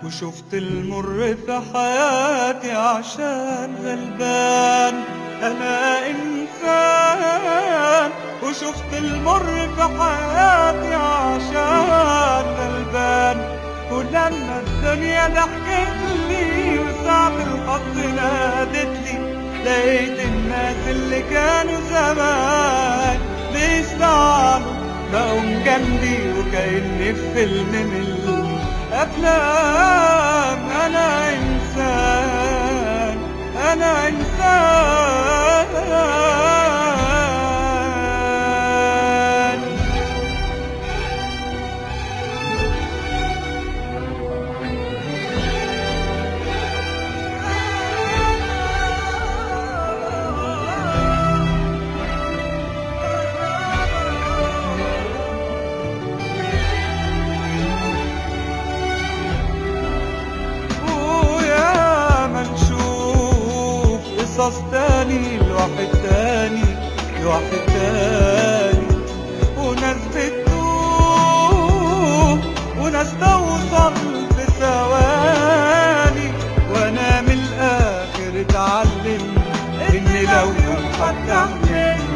وشفت المر في حياتي عشان غلبان. أنا إنسان وشفت المر في حياتي عشان غلبان. ولما الدنيا ضحكت لي وساعة الحظ نادتلي، لقيت الناس اللي كانوا زمان بيستعلوا بقوا جنبي وكأني في فيلم من الأفلام. أنا إنسان، أنا إنسان. قصص تاني لواحد تاني لواحد تاني، وناس بتتوه وناس توصل في ثواني. وانا من الاخر اتعلم ان لو يوم حد عمل